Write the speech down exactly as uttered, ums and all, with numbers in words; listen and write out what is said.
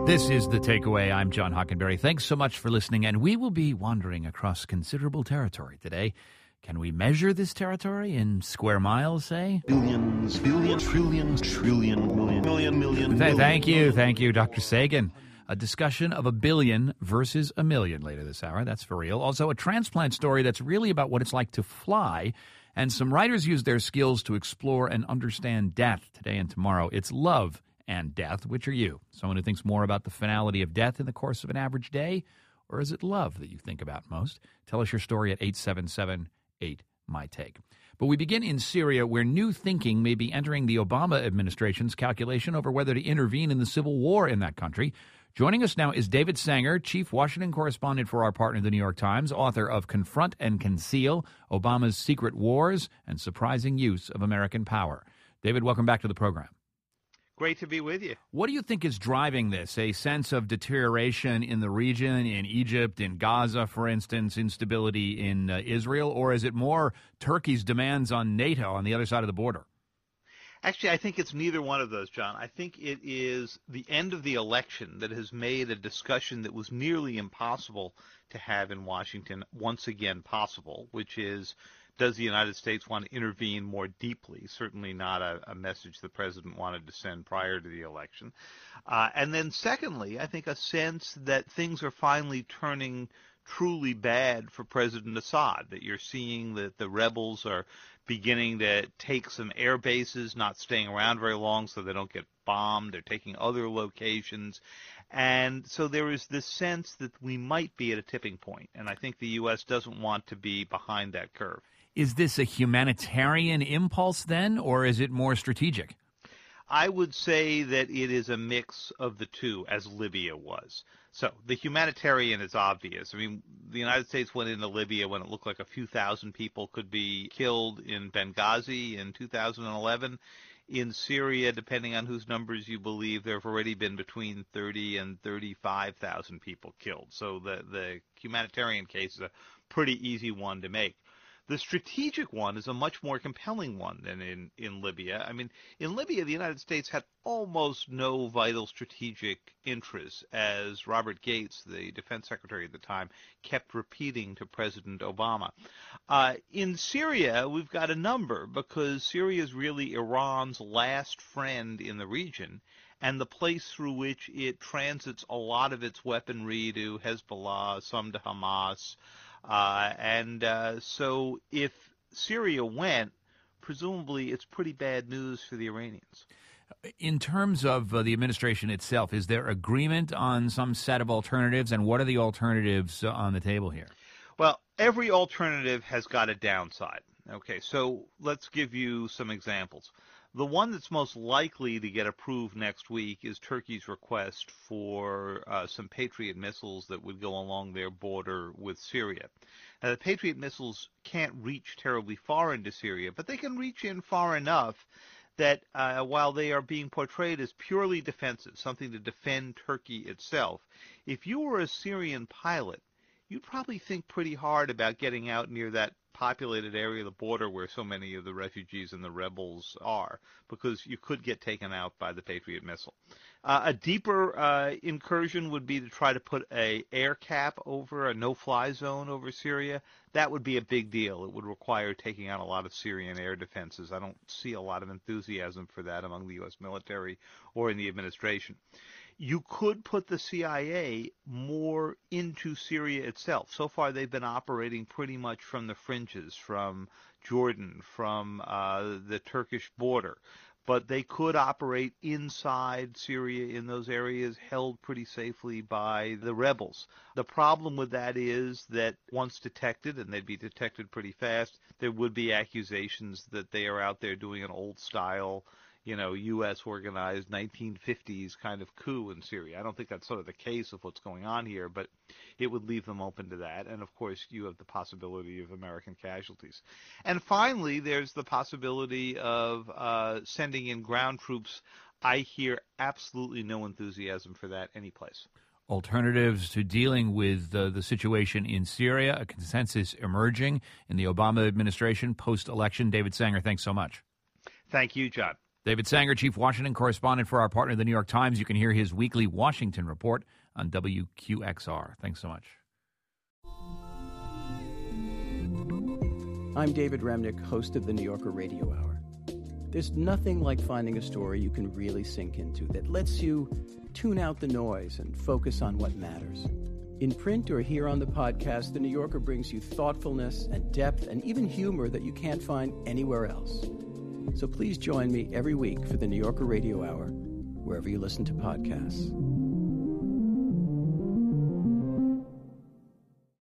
This is The Takeaway. I'm John Hockenberry. Thanks so much for listening, and we will be wandering across considerable territory today. Can we measure this territory in square miles, say? Billions, billions, trillions, trillion, million, million, million. Th- thank you, thank you, Doctor Sagan. A discussion of a billion versus a million later this hour. That's for real. Also, a transplant story that's really about what it's like to fly. And some writers use their skills to explore and understand death today and tomorrow. It's love and death. Which are you? Someone who thinks more about the finality of death in the course of an average day? Or is it love that you think about most? Tell us your story at eight seven seven, eight, M Y, T A K E. But we begin in Syria, where new thinking may be entering the Obama administration's calculation over whether to intervene in the civil war in that country. Joining us now is David Sanger, chief Washington correspondent for our partner, The New York Times, author of Confront and Conceal, Obama's Secret Wars and Surprising Use of American Power. David, welcome back to the program. Great to be with you. What do you think is driving this? A sense of deterioration in the region, in Egypt, in Gaza, for instance, instability in uh, Israel, or is it more Turkey's demands on NATO on the other side of the border? Actually, I think it's neither one of those, John. I think it is the end of the election that has made a discussion that was nearly impossible to have in Washington once again possible, which is, does the United States want to intervene more deeply? Certainly not a, a message the president wanted to send prior to the election. Uh, and then secondly, I think a sense that things are finally turning truly bad for President Assad, that you're seeing that the rebels are beginning to take some air bases, not staying around very long so they don't get bombed. They're taking other locations. And so there is this sense that we might be at a tipping point, and I think the U S doesn't want to be behind that curve. Is this a humanitarian impulse then, or is it more strategic? I would say that it is a mix of the two, as Libya was. So the humanitarian is obvious. I mean, the United States went into Libya when it looked like a few thousand people could be killed in Benghazi in two thousand eleven. In Syria, depending on whose numbers you believe, there have already been between thirty and thirty-five thousand people killed. So the, the humanitarian case is a pretty easy one to make. The strategic one is a much more compelling one than in, in Libya. I mean, in Libya, the United States had almost no vital strategic interests, as Robert Gates, the defense secretary at the time, kept repeating to President Obama. Uh, in Syria, we've got a number, because Syria is really Iran's last friend in the region, and the place through which it transits a lot of its weaponry to Hezbollah, some to Hamas. Uh, and uh, so if Syria went, presumably it's pretty bad news for the Iranians. In terms of uh, the administration itself, is there agreement on some set of alternatives, and what are the alternatives uh, on the table here? Well, every alternative has got a downside. Okay, so let's give you some examples. The one that's most likely to get approved next week is Turkey's request for uh, some Patriot missiles that would go along their border with Syria. Now, the Patriot missiles can't reach terribly far into Syria, but they can reach in far enough that uh, while they are being portrayed as purely defensive, something to defend Turkey itself, if you were a Syrian pilot, you'd probably think pretty hard about getting out near that populated area of the border where so many of the refugees and the rebels are, because you could get taken out by the Patriot missile. Uh, a deeper uh, incursion would be to try to put a air cap over, a no-fly zone over Syria. That would be a big deal. It would require taking out a lot of Syrian air defenses. I don't see a lot of enthusiasm for that among the U S military or in the administration. You could put the C I A more into Syria itself. So far, they've been operating pretty much from the fringes, from Jordan, from uh, the Turkish border. But they could operate inside Syria in those areas held pretty safely by the rebels. The problem with that is that once detected, and they'd be detected pretty fast, there would be accusations that they are out there doing an old-style, you know, U S organized nineteen fifties kind of coup in Syria. I don't think that's sort of the case of what's going on here, but it would leave them open to that. And, of course, you have the possibility of American casualties. And finally, there's the possibility of uh, sending in ground troops. I hear absolutely no enthusiasm for that anyplace. Alternatives to dealing with uh, the situation in Syria, a consensus emerging in the Obama administration post-election. David Sanger, thanks so much. Thank you, John. David Sanger, Chief Washington Correspondent for our partner, the New York Times. You can hear his weekly Washington report on W Q X R. Thanks so much. I'm David Remnick, host of the New Yorker Radio Hour. There's nothing like finding a story you can really sink into that lets you tune out the noise and focus on what matters. In print or here on the podcast, The New Yorker brings you thoughtfulness and depth and even humor that you can't find anywhere else. So please join me every week for the New Yorker Radio Hour, wherever you listen to podcasts.